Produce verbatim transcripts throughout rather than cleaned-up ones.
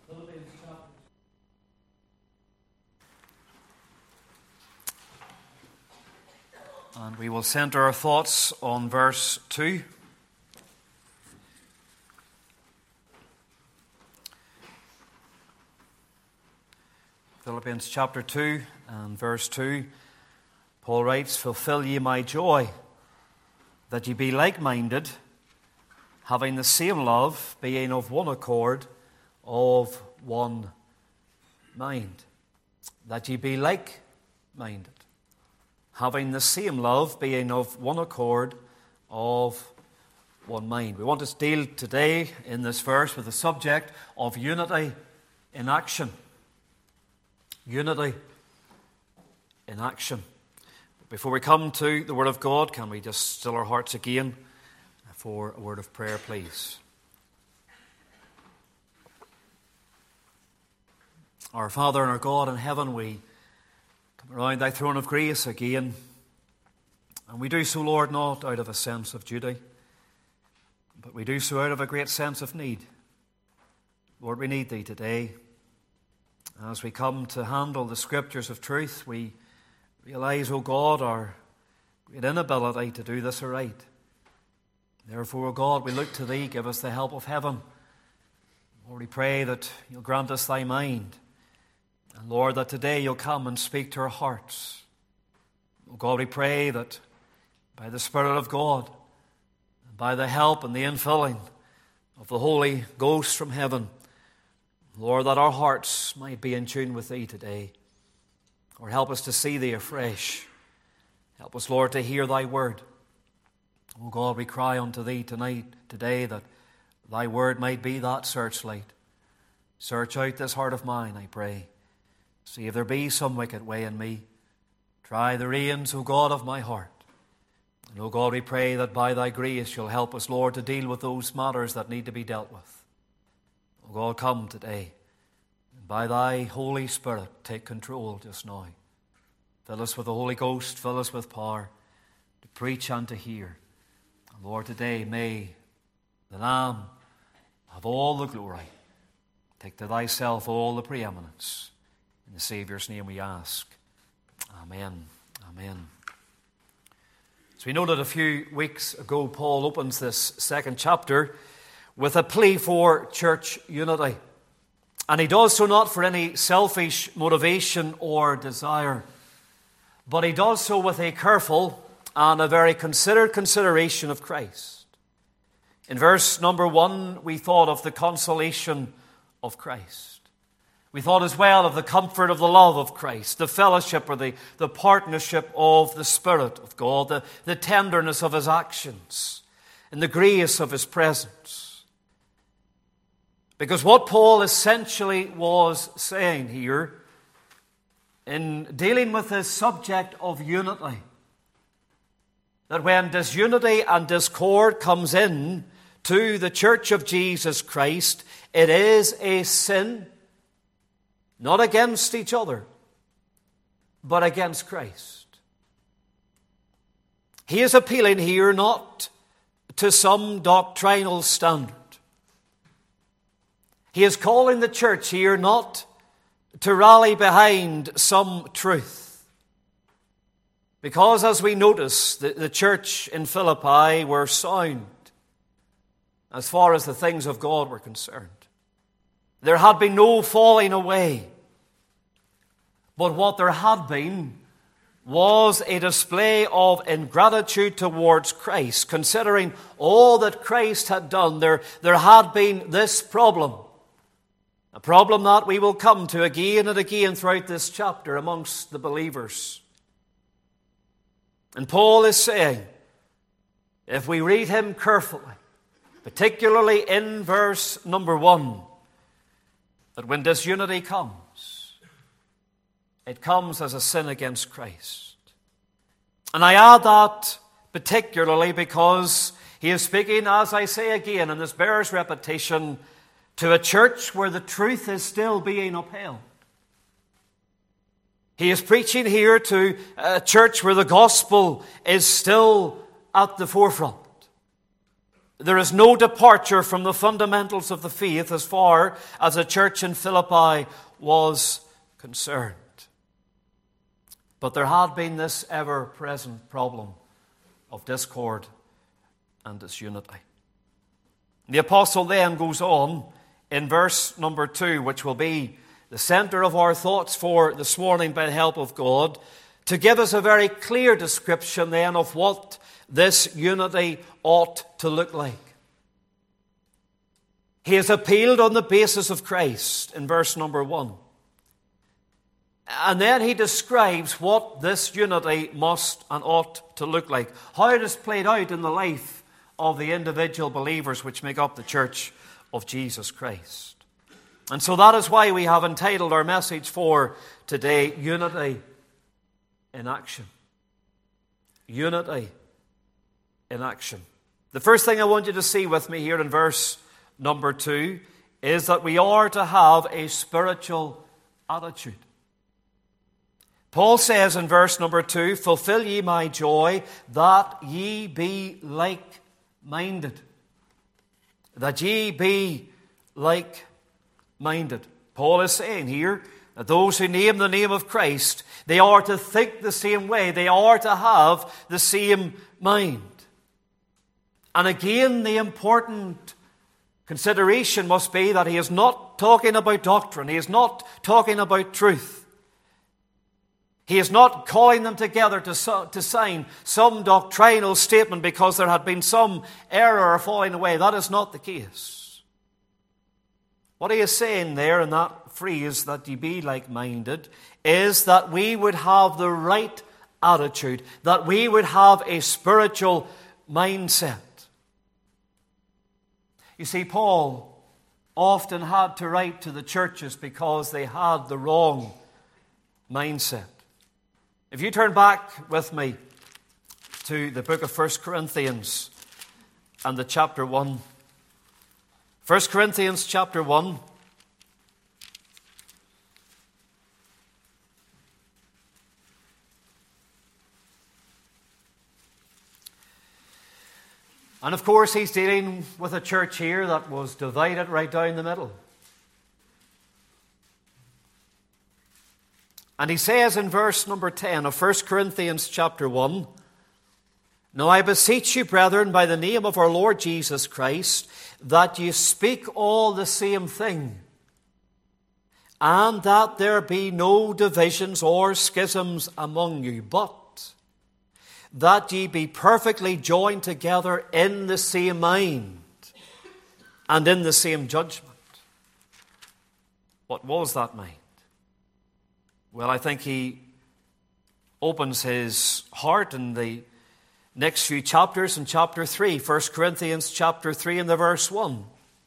Philippians chapter two. And we will center our thoughts on verse two. Philippians chapter two and verse two. Paul writes, "Fulfill ye my joy, that ye be like-minded, having the same love, being of one accord, of one mind." That ye be like-minded, having the same love, being of one accord, of one mind. We want to deal today in this verse with the subject of unity in action. Unity in action. Before we come to the Word of God, can we just still our hearts again for a word of prayer, please? Our Father and our God in heaven, we come around thy throne of grace again. And we do so, Lord, not out of a sense of duty, but we do so out of a great sense of need. Lord, we need thee today. As we come to handle the Scriptures of truth, we realize, O God, our great inability to do this aright. Therefore, O God, we look to thee. Give us the help of heaven. Lord, we pray that you'll grant us thy mind. And Lord, that today you'll come and speak to our hearts. O God, we pray that by the Spirit of God, and by the help and the infilling of the Holy Ghost from heaven, Lord, that our hearts might be in tune with thee today. Lord, help us to see thee afresh. Help us, Lord, to hear thy word. O God, we cry unto thee tonight, today, that thy word might be that searchlight. Search out this heart of mine, I pray. See if there be some wicked way in me. Try the reins, O God, of my heart. And, O God, we pray that by thy grace you'll help us, Lord, to deal with those matters that need to be dealt with. O God, come today. By thy Holy Spirit, take control just now. Fill us with the Holy Ghost, fill us with power to preach and to hear. And Lord, today may the Lamb have all the glory. Take to thyself all the preeminence. In the Saviour's name we ask. Amen. Amen. So we noted a few weeks ago, Paul opens this second chapter with a plea for church unity. And he does so not for any selfish motivation or desire, but he does so with a careful and a very considered consideration of Christ. In verse number one, we thought of the consolation of Christ. We thought as well of the comfort of the love of Christ, the fellowship or the, the partnership of the Spirit of God, the, the tenderness of his actions, and the grace of his presence. Because what Paul essentially was saying here in dealing with this subject of unity, that when disunity and discord comes in to the church of Jesus Christ, it is a sin, not against each other, but against Christ. He is appealing here not to some doctrinal standard. He is calling the church here not to rally behind some truth. Because as we notice, the, the church in Philippi were sound as far as the things of God were concerned. There had been no falling away. But what there had been was a display of ingratitude towards Christ. Considering all that Christ had done, there, there had been this problem. A problem that we will come to again and again throughout this chapter amongst the believers. And Paul is saying, if we read him carefully, particularly in verse number one, that when disunity comes, it comes as a sin against Christ. And I add that particularly because he is speaking, as I say again, and this bears repetition, to a church where the truth is still being upheld. He is preaching here to a church where the gospel is still at the forefront. There is no departure from the fundamentals of the faith as far as the church in Philippi was concerned. But there had been this ever-present problem of discord and disunity. The apostle then goes on in verse number two, which will be the center of our thoughts for this morning by the help of God, to give us a very clear description then of what this unity ought to look like. He has appealed on the basis of Christ in verse number one. And then he describes what this unity must and ought to look like. How it is played out in the life of the individual believers which make up the church of Jesus Christ. And so that is why we have entitled our message for today, Unity in Action. Unity in action. The first thing I want you to see with me here in verse number two is that we are to have a spiritual attitude. Paul says in verse number two, "Fulfill ye my joy, that ye be like-minded." That ye be like-minded. Paul is saying here that those who name the name of Christ, they are to think the same way. They are to have the same mind. And again, the important consideration must be that he is not talking about doctrine. He is not talking about truth. He is not calling them together to, to sign some doctrinal statement because there had been some error or falling away. That is not the case. What he is saying there in that phrase, that ye be like-minded, is that we would have the right attitude, that we would have a spiritual mindset. You see, Paul often had to write to the churches because they had the wrong mindset. If you turn back with me to the book of First Corinthians and the chapter one. First Corinthians chapter one. And of course, he's dealing with a church here that was divided right down the middle. And he says in verse number ten of First Corinthians chapter one, "Now I beseech you, brethren, by the name of our Lord Jesus Christ, that ye speak all the same thing, and that there be no divisions or schisms among you, but that ye be perfectly joined together in the same mind and in the same judgment." What was that mind? Well, I think he opens his heart in the next few chapters in chapter three, First Corinthians chapter three and the verse one.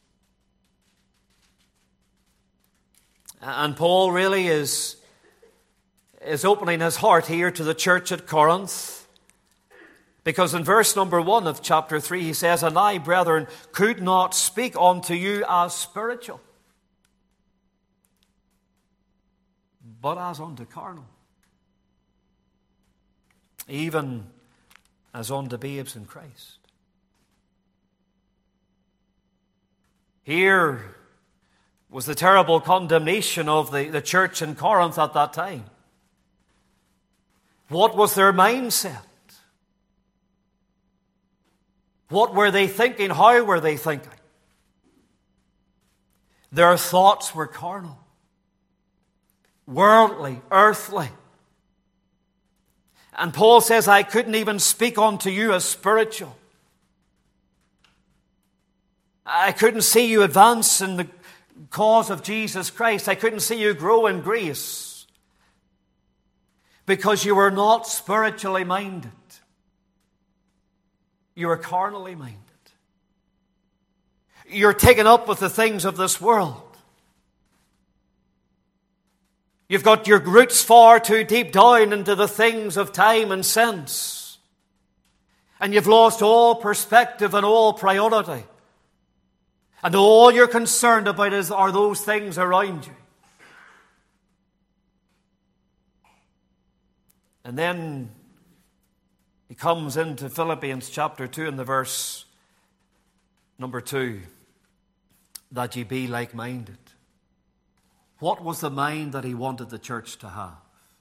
And Paul really is, is opening his heart here to the church at Corinth. Because in verse number one of chapter three, he says, "And I, brethren, could not speak unto you as spiritual, but as unto carnal, even as unto babes in Christ." Here was the terrible condemnation of the, the church in Corinth at that time. What was their mindset? What were they thinking? How were they thinking? Their thoughts were carnal, worldly, earthly. And Paul says, "I couldn't even speak unto you as spiritual. I couldn't see you advance in the cause of Jesus Christ. I couldn't see you grow in grace because you were not spiritually minded. You are carnally minded. You're taken up with the things of this world. You've got your roots far too deep down into the things of time and sense. And you've lost all perspective and all priority. And all you're concerned about is are those things around you. And then he comes into Philippians chapter two and the verse Number two, that ye be like-minded. What was the mind that he wanted the church to have?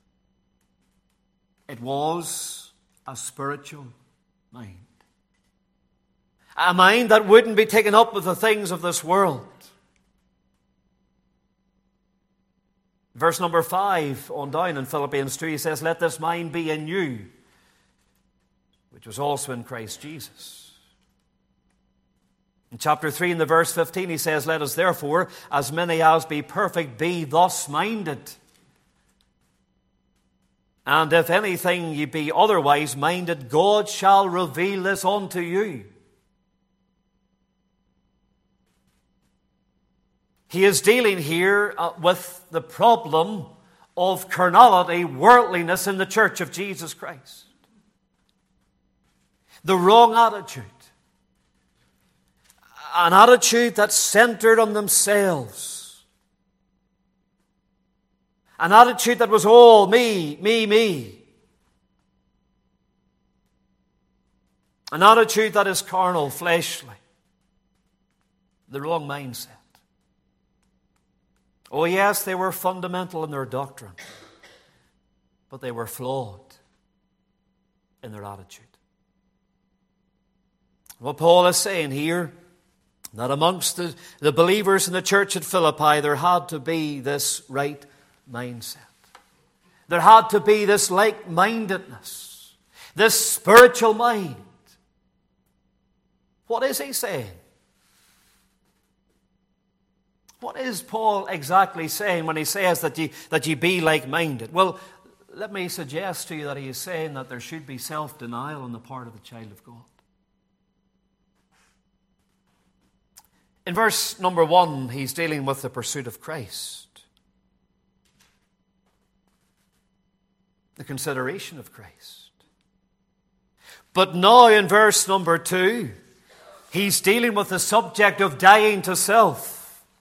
It was a spiritual mind. A mind that wouldn't be taken up with the things of this world. Verse number five on down in Philippians two, he says, let this mind be in you, which was also in Christ Jesus. In chapter three, in the verse fifteen, he says, let us therefore, as many as be perfect, be thus minded. And if anything ye be otherwise minded, God shall reveal this unto you. He is dealing here uh, with the problem of carnality, worldliness in the church of Jesus Christ. The wrong attitude. An attitude that's centered on themselves. An attitude that was all me, me, me. An attitude that is carnal, fleshly. The wrong mindset. Oh yes, they were fundamental in their doctrine, but they were flawed in their attitude. What Paul is saying here, that amongst the, the believers in the church at Philippi, there had to be this right mindset. There had to be this like-mindedness, this spiritual mind. What is he saying? What is Paul exactly saying when he says that ye, that ye be like-minded? Well, let me suggest to you that he is saying that there should be self-denial on the part of the child of God. In verse number one, he's dealing with the pursuit of Christ. The consideration of Christ. But now in verse number two, he's dealing with the subject of dying to self.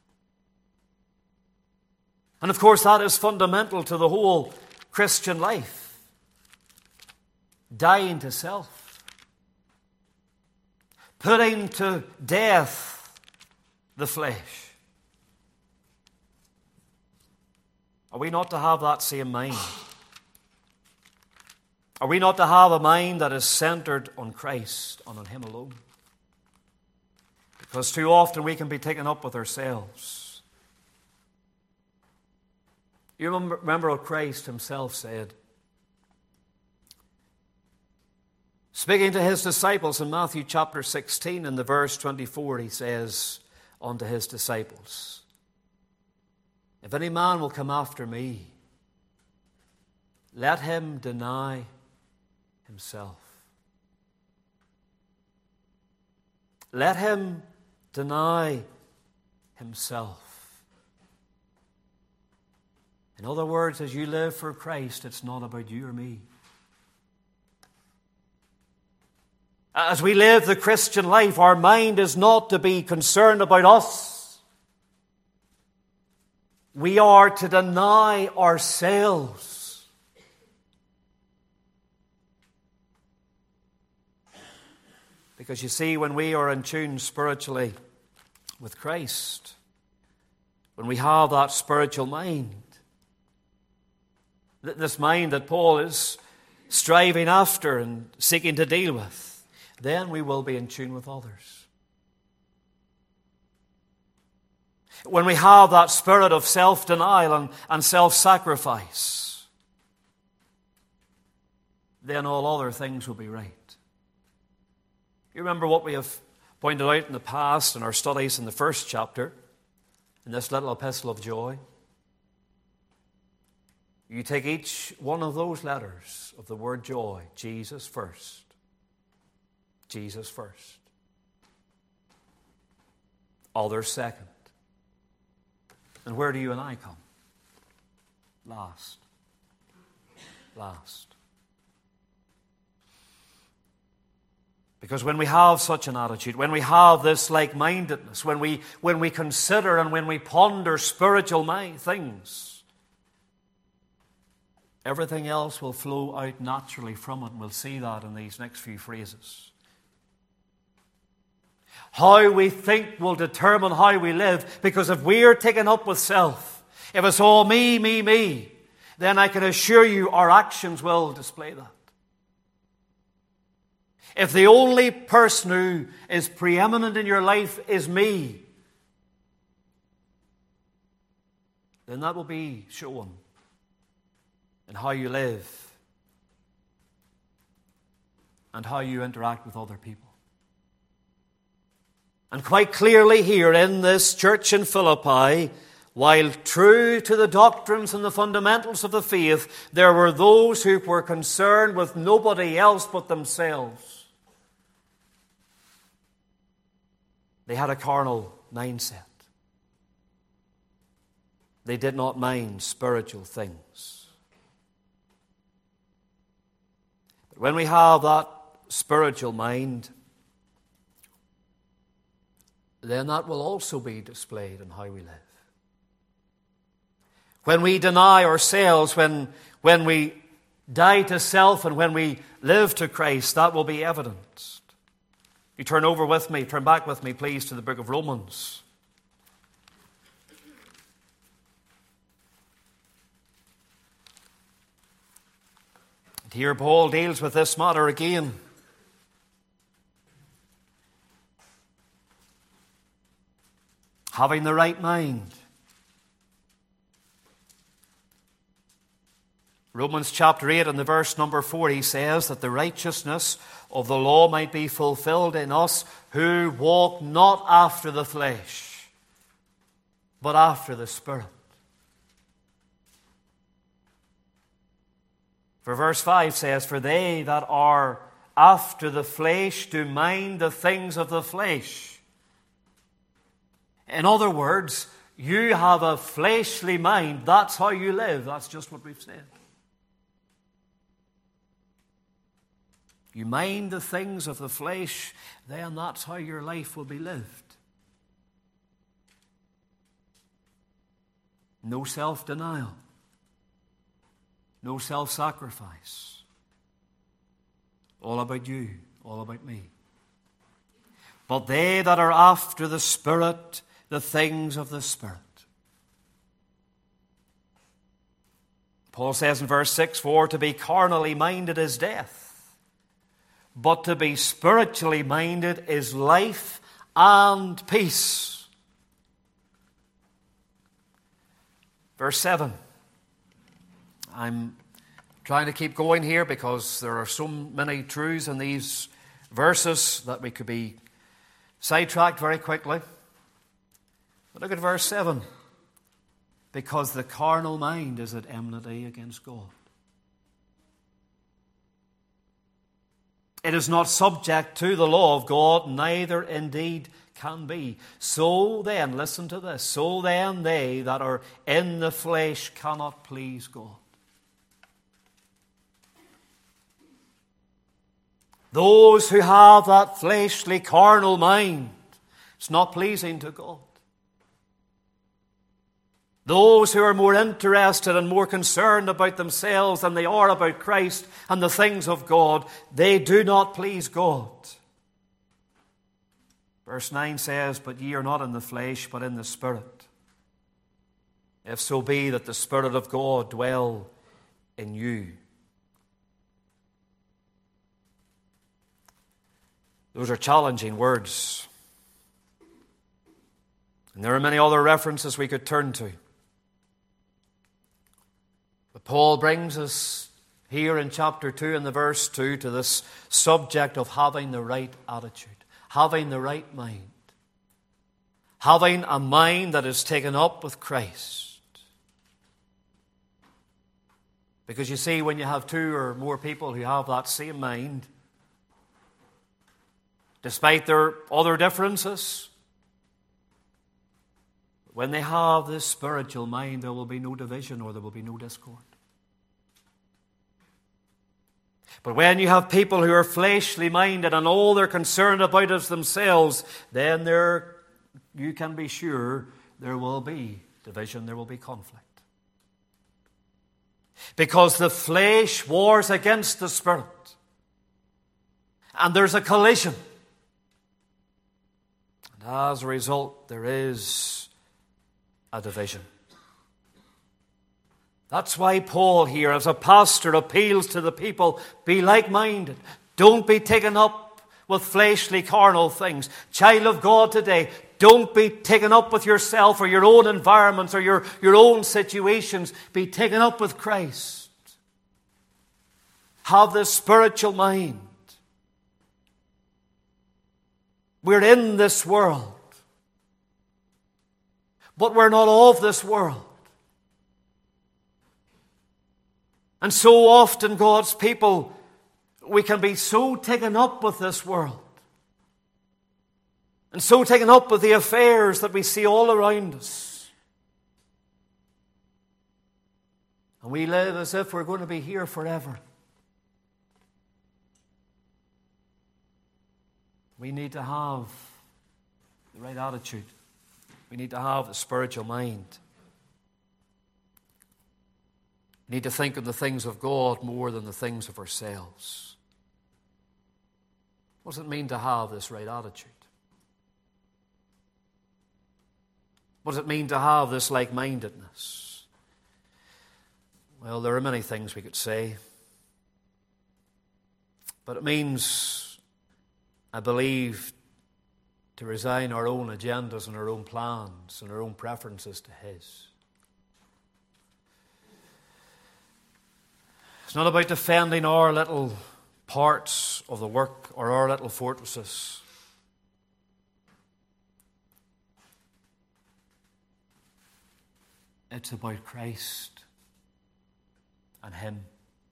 And of course that is fundamental to the whole Christian life. Dying to self. Putting to death the flesh. Are we not to have that same mind? Are we not to have a mind that is centered on Christ and on Him alone? Because too often we can be taken up with ourselves. You remember what Christ Himself said? Speaking to His disciples in Matthew chapter sixteen, in the verse twenty-four, He says unto His disciples, if any man will come after me, let him deny himself. Let him deny himself. In other words, as you live for Christ, it's not about you or me. As we live the Christian life, our mind is not to be concerned about us. We are to deny ourselves. Because you see, when we are in tune spiritually with Christ, when we have that spiritual mind, this mind that Paul is striving after and seeking to deal with, then we will be in tune with others. When we have that spirit of self-denial and, and self-sacrifice, then all other things will be right. You remember what we have pointed out in the past in our studies in the first chapter, in this little epistle of joy? You take each one of those letters of the word joy, Jesus first. Jesus first. Others second. And where do you and I come? Last. Last. Because when we have such an attitude, when we have this like-mindedness, when we, when we consider and when we ponder spiritual mind, things, everything else will flow out naturally from it, and we'll see that in these next few phrases. How we think will determine how we live, because if we are taken up with self, if it's all me, me, me, then I can assure you our actions will display that. If the only person who is preeminent in your life is me, then that will be shown in how you live and how you interact with other people. And quite clearly here in this church in Philippi, while true to the doctrines and the fundamentals of the faith, there were those who were concerned with nobody else but themselves. They had a carnal mindset. They did not mind spiritual things. But when we have that spiritual mind, then that will also be displayed in how we live. When we deny ourselves, when, when we die to self and when we live to Christ, that will be evidenced. You turn over with me, turn back with me, please, to the book of Romans. And here Paul deals with this matter again. Having the right mind. Romans chapter eight and the verse number four, he says that the righteousness of the law might be fulfilled in us who walk not after the flesh, but after the Spirit. For verse five says, for they that are after the flesh do mind the things of the flesh. In other words, you have a fleshly mind. That's how you live. That's just what we've said. You mind the things of the flesh, then that's how your life will be lived. No self-denial. No self-sacrifice. All about you, all about me. But they that are after the Spirit, the things of the Spirit. Paul says in verse six, for to be carnally minded is death, but to be spiritually minded is life and peace. Verse seven. I'm trying to keep going here because there are so many truths in these verses that we could be sidetracked very quickly. But look at verse seven. Because the carnal mind is at enmity against God. It is not subject to the law of God, neither indeed can be. So then, listen to this, so then they that are in the flesh cannot please God. Those who have that fleshly carnal mind, it's not pleasing to God. Those who are more interested and more concerned about themselves than they are about Christ and the things of God, they do not please God. Verse nine says, but ye are not in the flesh, but in the Spirit. If so be that the Spirit of God dwell in you. Those are challenging words. And there are many other references we could turn to. But Paul brings us here in chapter two and the verse two to this subject of having the right attitude, having the right mind, having a mind that is taken up with Christ. Because you see, when you have two or more people who have that same mind, despite their other differences, when they have this spiritual mind, there will be no division or there will be no discord. But when you have people who are fleshly minded and all they're concerned about is themselves, then there, you can be sure there will be division, there will be conflict. Because the flesh wars against the Spirit. And there's a collision. And as a result, there is a division. That's why Paul here, as a pastor, appeals to the people, be like-minded. Don't be taken up with fleshly, carnal things. Child of God today, don't be taken up with yourself or your own environments or your, your own situations. Be taken up with Christ. Have this spiritual mind. We're in this world, but we're not of this world. And so often, God's people, we can be so taken up with this world and so taken up with the affairs that we see all around us. And we live as if we're going to be here forever. We need to have the right attitude. We need to have the spiritual mind. We need to think of the things of God more than the things of ourselves. What does it mean to have this right attitude? What does it mean to have this like-mindedness? Well, there are many things we could say. But it means, I believe, to resign our own agendas and our own plans and our own preferences to His. It's not about defending our little parts of the work or our little fortresses. It's about Christ and Him.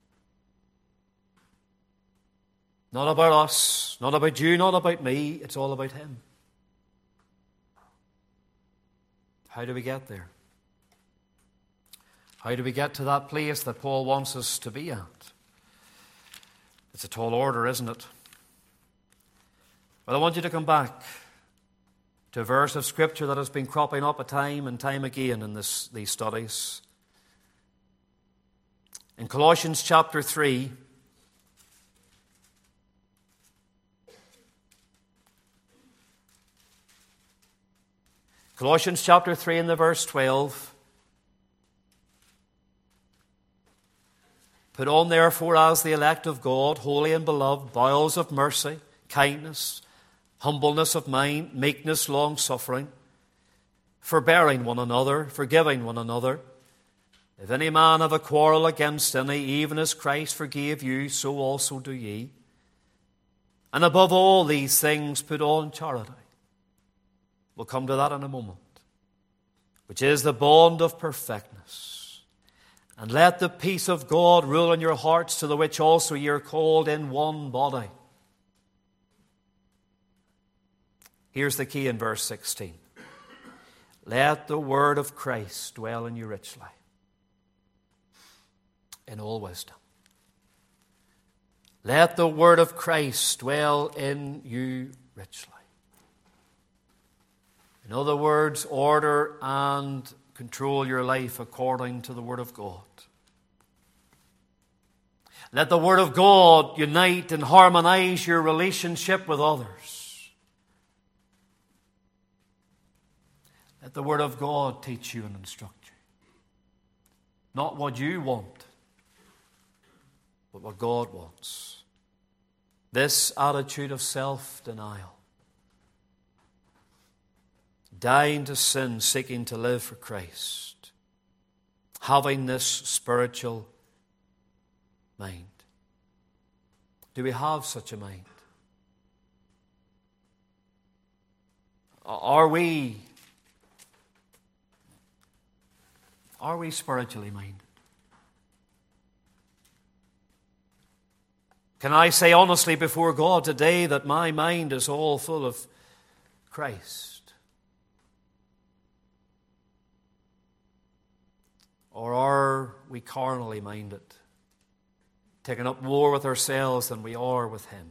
Not about us, not about you, not about me. It's all about Him. How do we get there? How do we get to that place that Paul wants us to be at? It's a tall order, isn't it? Well, I want you to come back to a verse of Scripture that has been cropping up a time and time again in this, these studies. In Colossians chapter three, Colossians chapter three and the verse twelve. Put on therefore as the elect of God, holy and beloved, bowels of mercy, kindness, humbleness of mind, meekness, long-suffering, forbearing one another, forgiving one another. If any man have a quarrel against any, even as Christ forgave you, so also do ye. And above all these things put on charity. We'll come to that in a moment. Which is the bond of perfectness. And let the peace of God rule in your hearts, to the which also ye are called in one body. Here's the key in verse sixteen. Let the word of Christ dwell in you richly, in all wisdom. Let the word of Christ dwell in you richly. In other words, order and control your life according to the Word of God. Let the Word of God unite and harmonize your relationship with others. Let the Word of God teach you and instruct you. Not what you want, but what God wants. This attitude of self-denial. Dying to sin, seeking to live for Christ. Having this spiritual mind. Do we have such a mind? Are we, are we spiritually minded? Can I say honestly before God today that my mind is all full of Christ? Or are we carnally minded, taking up more with ourselves than we are with Him?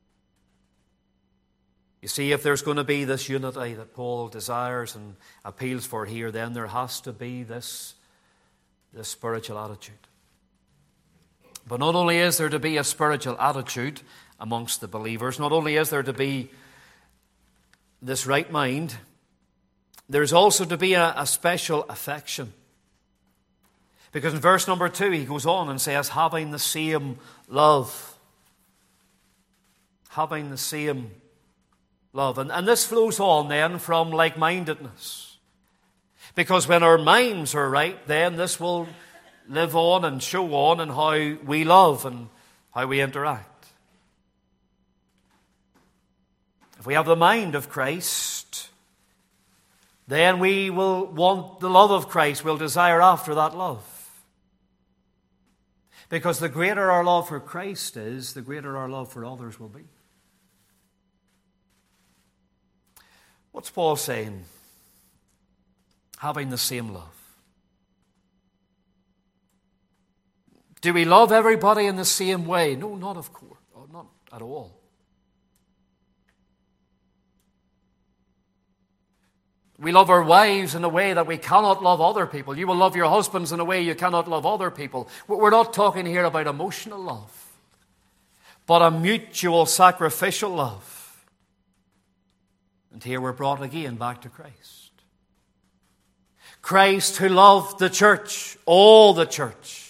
You see, if there's going to be this unity that Paul desires and appeals for here, then there has to be this, this spiritual attitude. But not only is there to be a spiritual attitude amongst the believers, not only is there to be this right mind, there's also to be a, a special affection. Because in verse number two, he goes on and says, having the same love. Having the same love. And, and this flows on then from like-mindedness. Because when our minds are right, then this will live on and show on in how we love and how we interact. If we have the mind of Christ, then we will want the love of Christ. We'll desire after that love. Because the greater our love for Christ is, the greater our love for others will be. What's Paul saying? Having the same love. Do we love everybody in the same way? No, not of course. Not at all. We love our wives in a way that we cannot love other people. You will love your husbands in a way you cannot love other people. We're not talking here about emotional love, but a mutual sacrificial love. And here we're brought again back to Christ. Christ who loved the church, all the church.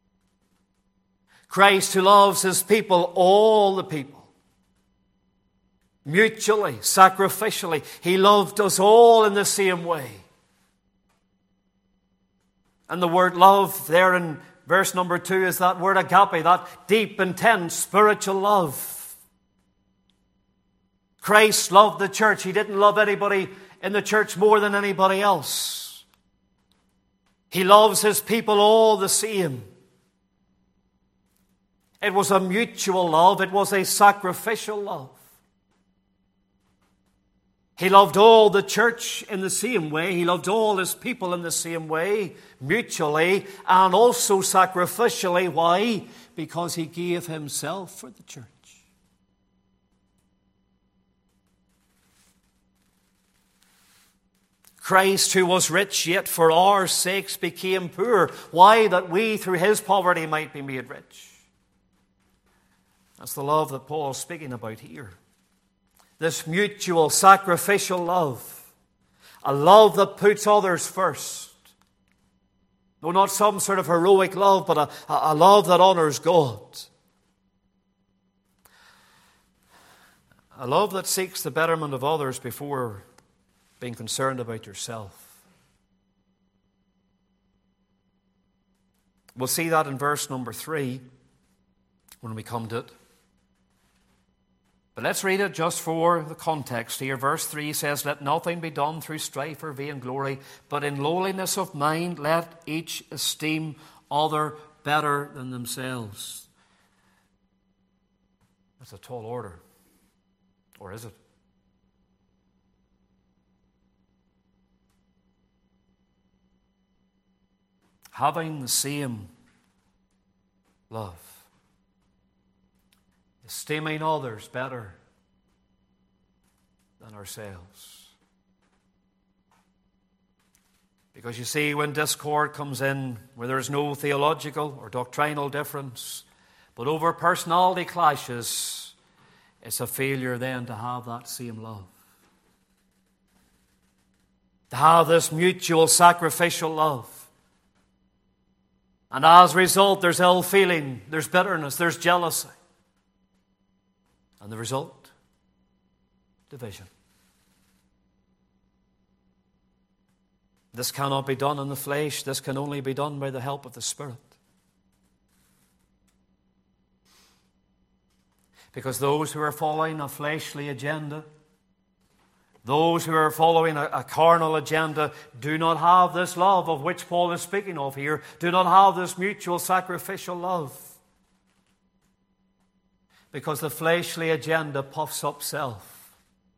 Christ who loves his people, all the people. Mutually, sacrificially. He loved us all in the same way. And the word love there in verse number two is that word agape, that deep, intense, spiritual love. Christ loved the church. He didn't love anybody in the church more than anybody else. He loves his people all the same. It was a mutual love. It was a sacrificial love. He loved all the church in the same way. He loved all his people in the same way, mutually and also sacrificially. Why? Because he gave himself for the church. Christ, who was rich, yet for our sakes became poor. Why? That we through his poverty might be made rich. That's the love that Paul's speaking about here. This mutual sacrificial love. A love that puts others first. No, not some sort of heroic love, but a, a love that honors God. A love that seeks the betterment of others before being concerned about yourself. We'll see that in verse number three when we come to it. But let's read it just for the context here. Verse three says, let nothing be done through strife or vainglory, but in lowliness of mind let each esteem other better than themselves. That's a tall order. Or is it? Having the same love. Esteeming others better than ourselves. Because you see, when discord comes in, where there is no theological or doctrinal difference, but over personality clashes, it's a failure then to have that same love. To have this mutual sacrificial love. And as a result, there's ill feeling, there's bitterness, there's jealousy. And the result? Division. This cannot be done in the flesh. This can only be done by the help of the Spirit. Because those who are following a fleshly agenda, those who are following a, a carnal agenda, do not have this love of which Paul is speaking of here, do not have this mutual sacrificial love. Because the fleshly agenda puffs up self.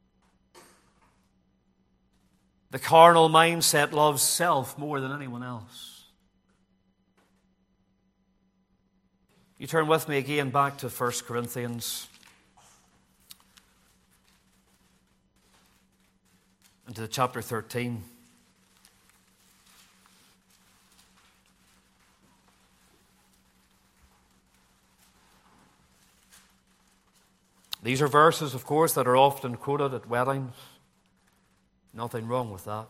The carnal mindset loves self more than anyone else. You turn with me again back to First Corinthians. And to chapter thirteen. These are verses, of course, that are often quoted at weddings. Nothing wrong with that.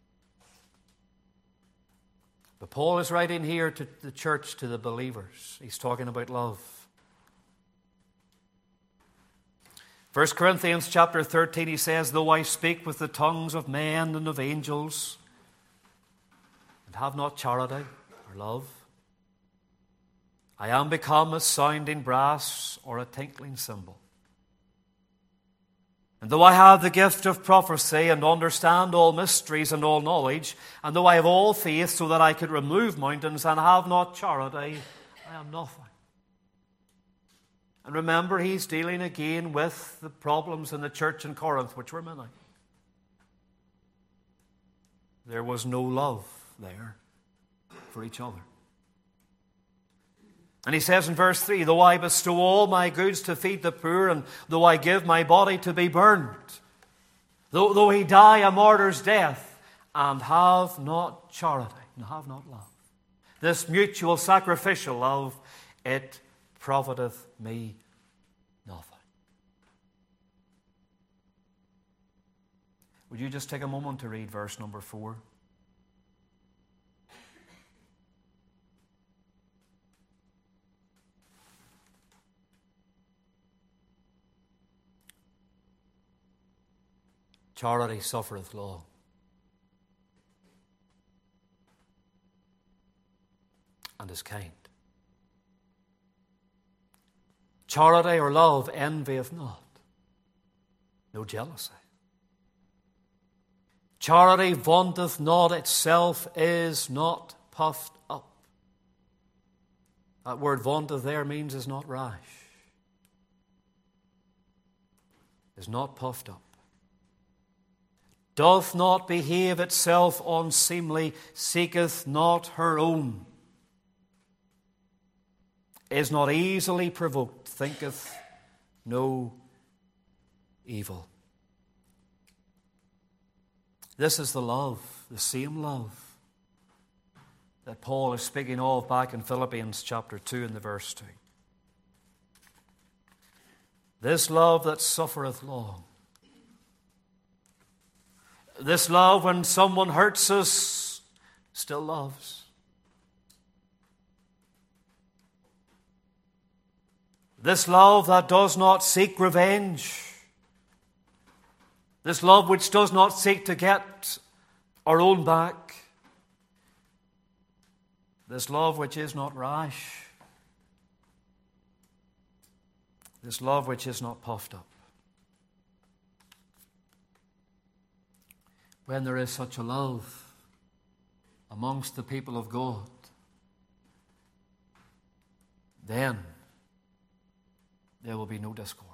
But Paul is writing here to the church, to the believers. He's talking about love. First Corinthians chapter thirteen, he says, though I speak with the tongues of men and of angels, and have not charity or love, I am become a sounding brass or a tinkling cymbal. And though I have the gift of prophecy and understand all mysteries and all knowledge, and though I have all faith so that I could remove mountains and have not charity, I am nothing. And remember, he's dealing again with the problems in the church in Corinth, which were many. There was no love there for each other. And he says in verse three, though I bestow all my goods to feed the poor, and though I give my body to be burned, though, though he die a martyr's death, and have not charity, and have not love, this mutual sacrificial love, it profiteth me nothing. Would you just take a moment to read verse number four? Charity suffereth long. And is kind. Charity or love envieth not, no jealousy. Charity vaunteth not itself, is not puffed up. That word vaunteth there means is not rash, is not puffed up. Doth not behave itself unseemly, seeketh not her own, is not easily provoked, thinketh no evil. This is the love, the same love that Paul is speaking of back in Philippians chapter two and the verse two. This love that suffereth long. This love, when someone hurts us, still loves. This love that does not seek revenge. This love which does not seek to get our own back. This love which is not rash. This love which is not puffed up. When there is such a love amongst the people of God, then there will be no discord.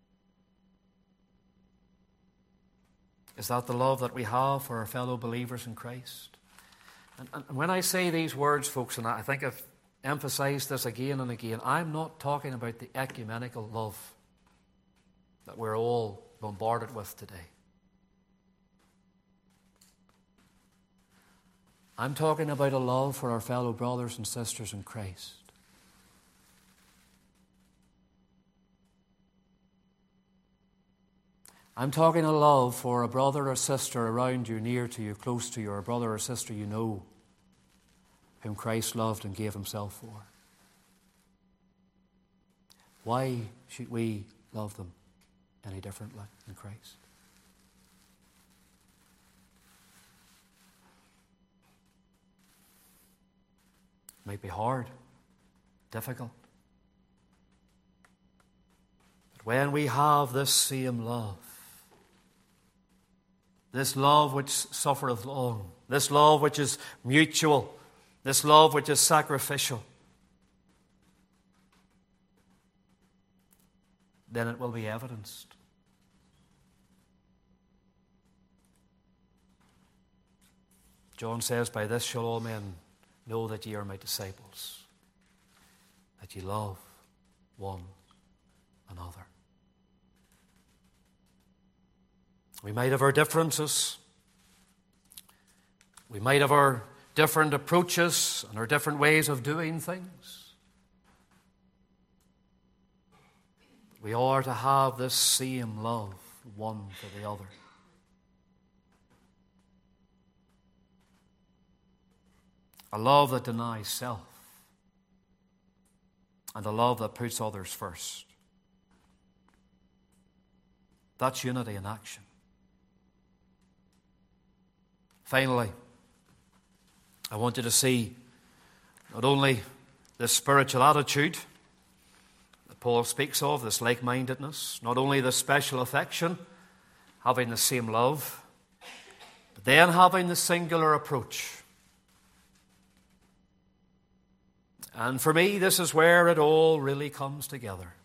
Is that the love that we have for our fellow believers in Christ? And, and when I say these words, folks, and I think I've emphasized this again and again, I'm not talking about the ecumenical love that we're all bombarded with today. I'm talking about a love for our fellow brothers and sisters in Christ. I'm talking a love for a brother or sister around you, near to you, close to you, or a brother or sister you know, whom Christ loved and gave himself for. Why should we love them any differently in Christ? It might be hard, difficult. But when we have this same love, this love which suffereth long, this love which is mutual, this love which is sacrificial, then it will be evidenced. John says, by this shall all men know that ye are my disciples, that ye love one another. We might have our differences. We might have our different approaches and our different ways of doing things. We are to have this same love one for the other. a love that denies self, and a love that puts others first. That's unity in action. Finally, I want you to see not only this spiritual attitude that Paul speaks of, this like-mindedness, not only this special affection, having the same love, but then having the singular approach. And for me, this is where it all really comes together.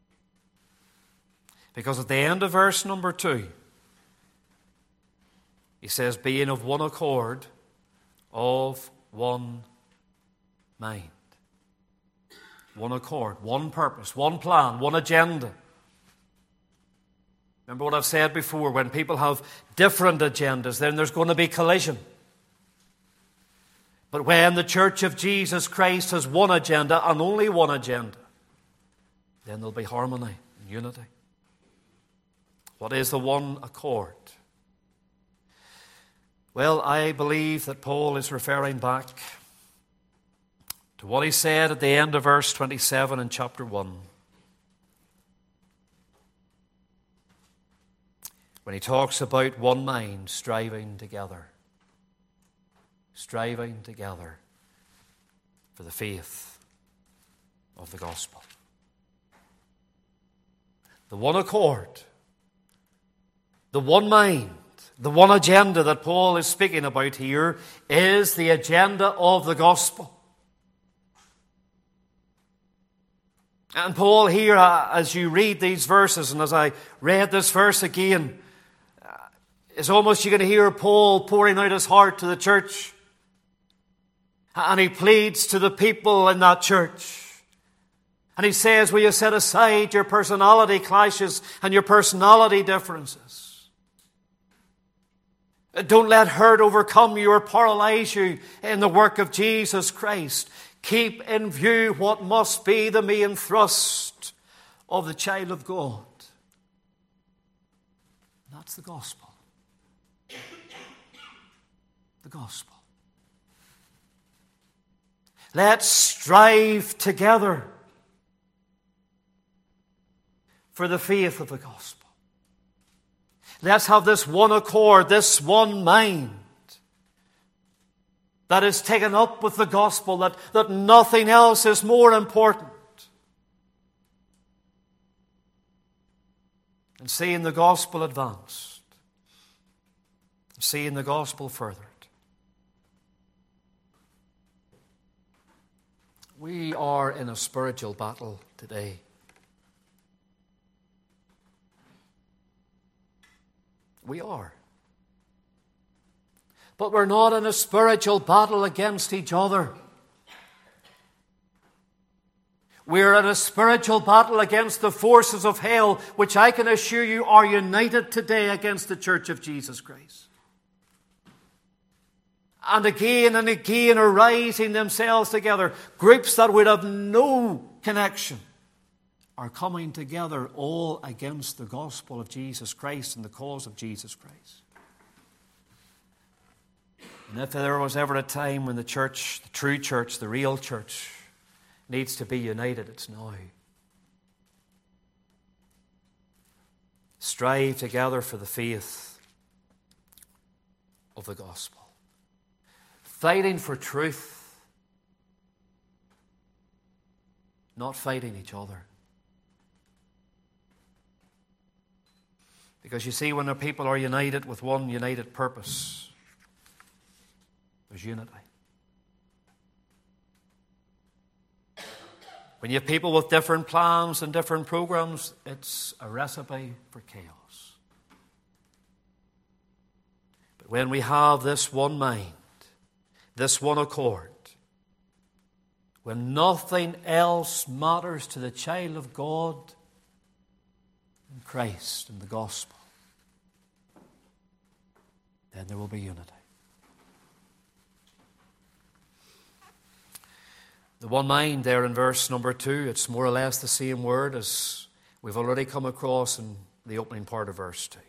Because at the end of verse number two, he says, being of one accord, of one mind. One accord, one purpose, one plan, one agenda. Remember what I've said before, when people have different agendas, then there's going to be collision. But when the Church of Jesus Christ has one agenda and only one agenda, then there'll be harmony and unity. What is the one accord? Well, I believe that Paul is referring back to what he said at the end of verse twenty-seven in chapter one. When he talks about one mind striving together. Striving together for the faith of the gospel. The one accord, the one mind, the one agenda that Paul is speaking about here is the agenda of the gospel. And Paul here, as you read these verses, and as I read this verse again, it's almost you're going to hear Paul pouring out his heart to the church. And he pleads to the people in that church. And he says, will you set aside your personality clashes and your personality differences? Don't let hurt overcome you or paralyze you in the work of Jesus Christ. Keep in view what must be the main thrust of the child of God. That's the gospel. The gospel. Let's strive together for the faith of the gospel. Let's have this one accord, this one mind that is taken up with the gospel, that, that nothing else is more important. And seeing the gospel advanced, seeing the gospel furthered. We are in a spiritual battle today. We are. But we're not in a spiritual battle against each other. We're in a spiritual battle against the forces of hell, which I can assure you are united today against the Church of Jesus Christ. And again and again are rising themselves together. Groups that would have no connection are coming together all against the gospel of Jesus Christ and the cause of Jesus Christ. And if there was ever a time when the church, the true church, the real church, needs to be united, it's now. Strive together for the faith of the gospel. Fighting for truth, not fighting each other. Because you see, when the people are united with one united purpose, there's unity. When you have people with different plans and different programs, it's a recipe for chaos. But when we have this one mind, this one accord, when nothing else matters to the child of God than Christ and the gospel, then there will be unity. The one mind there in verse number two, it's more or less the same word as we've already come across in the opening part of verse two.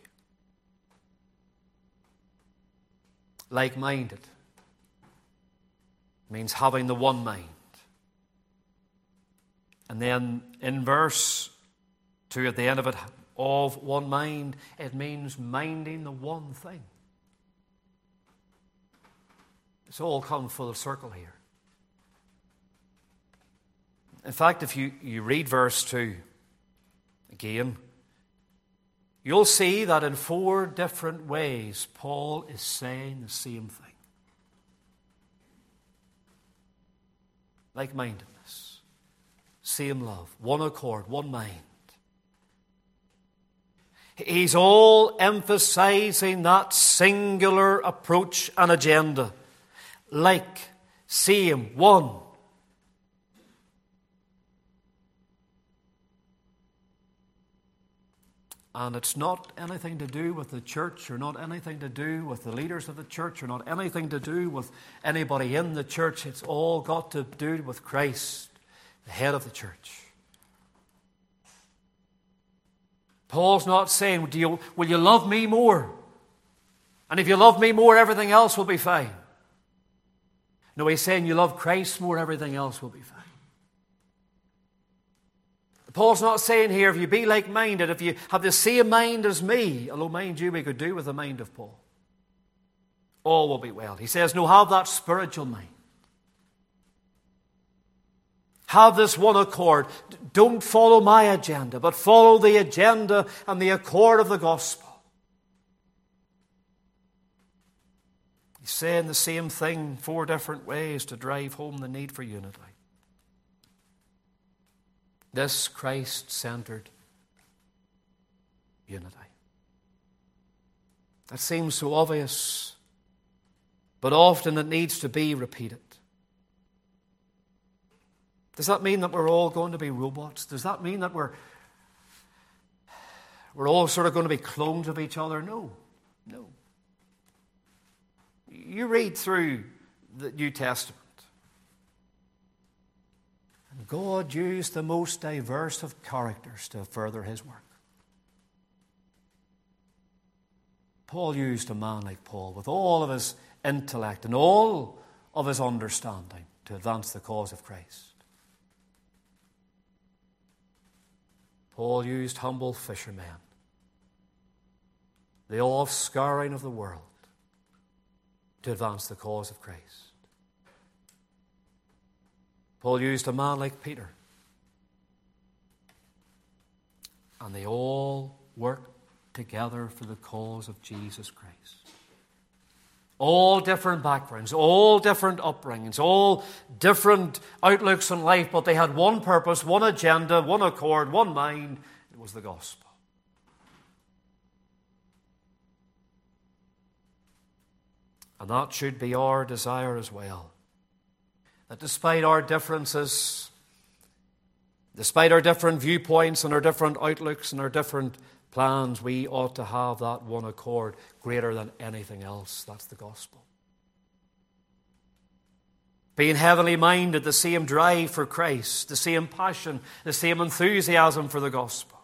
Like-minded. It means having the one mind. And then in verse two, at the end of it, of one mind, it means minding the one thing. It's all come full circle here. In fact, if you, you read verse two again, you'll see that in four different ways Paul is saying the same thing. Like-mindedness, same love, one accord, one mind. He's all emphasizing that singular approach and agenda. Like, same, one. And it's not anything to do with the church, or not anything to do with the leaders of the church, or not anything to do with anybody in the church. It's all got to do with Christ, the head of the church. Paul's not saying, do you, will you love me more? And if you love me more, everything else will be fine. No, he's saying you love Christ more, everything else will be fine. Paul's not saying here, if you be like-minded, if you have the same mind as me, although mind you, we could do with the mind of Paul, all will be well. He says, no, have that spiritual mind. Have this one accord. Don't follow my agenda, but follow the agenda and the accord of the gospel. He's saying the same thing four different ways to drive home the need for unity. This Christ-centered unity. That seems so obvious, but often it needs to be repeated. Does that mean that we're all going to be robots? Does that mean that we're, we're all sort of going to be clones of each other? No, no. You read through the New Testament, and God used the most diverse of characters to further his work. Paul used a man like Paul with all of his intellect and all of his understanding to advance the cause of Christ. Paul used humble fishermen, the offscouring of the world, to advance the cause of Christ. Paul used a man like Peter, and they all worked together for the cause of Jesus Christ. All different backgrounds, all different upbringings, all different outlooks on life, but they had one purpose, one agenda, one accord, one mind. It was the gospel. And that should be our desire as well. That despite our differences, despite our different viewpoints and our different outlooks and our different plans, we ought to have that one accord greater than anything else. That's the gospel. Being heavenly minded, the same drive for Christ, the same passion, the same enthusiasm for the gospel.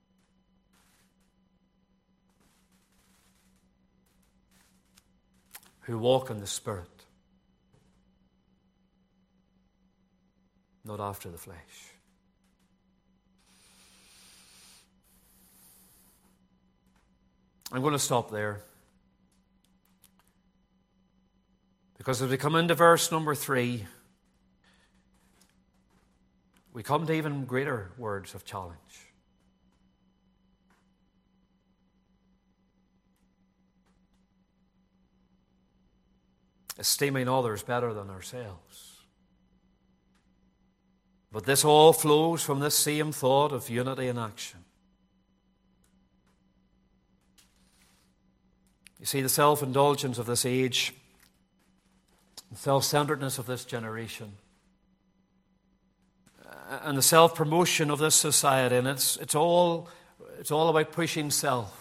Who walk in the Spirit, not after the flesh. I'm going to stop there, because as we come into verse number three, we come to even greater words of challenge. Esteeming others better than ourselves. But this all flows from this same thought of unity in action. You see, the self-indulgence of this age, the self-centeredness of this generation, and the self-promotion of this society, and it's, it's, all, it's all about pushing self,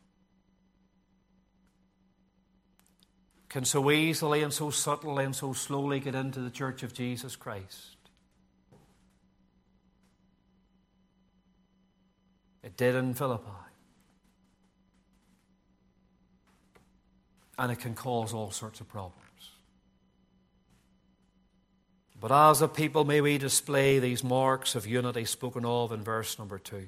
can so easily and so subtly and so slowly get into the Church of Jesus Christ. It did in Philippi. And it can cause all sorts of problems. But as a people, may we display these marks of unity spoken of in verse number two.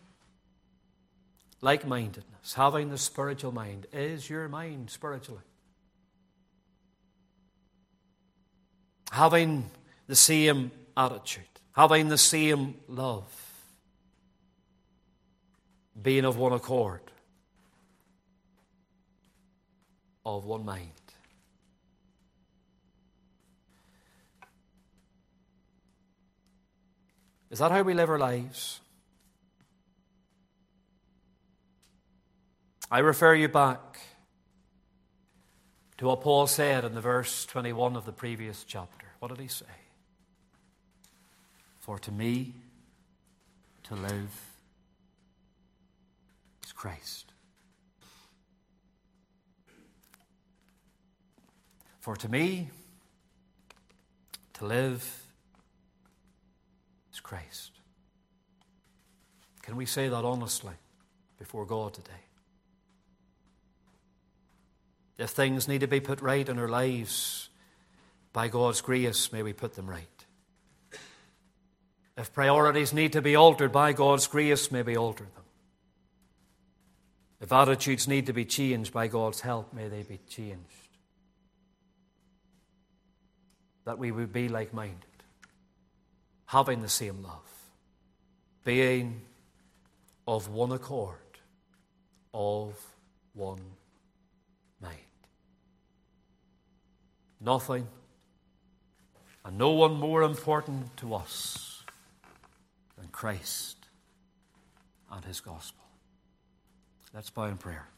Like-mindedness, having the spiritual mind. Is your mind spiritually? Having the same attitude, having the same love, being of one accord, of one mind. Is that how we live our lives? I refer you back to what Paul said in the verse twenty-one of the previous chapter. What did he say? For to me, to live is Christ. For to me, to live is Christ. Can we say that honestly before God today? If things need to be put right in our lives, by God's grace, may we put them right. If priorities need to be altered, by God's grace, may we alter them. If attitudes need to be changed, by God's help, may they be changed. That we would be like-minded, having the same love, being of one accord, of one mind. Nothing and no one more important to us than Christ and his gospel. Let's bow in prayer.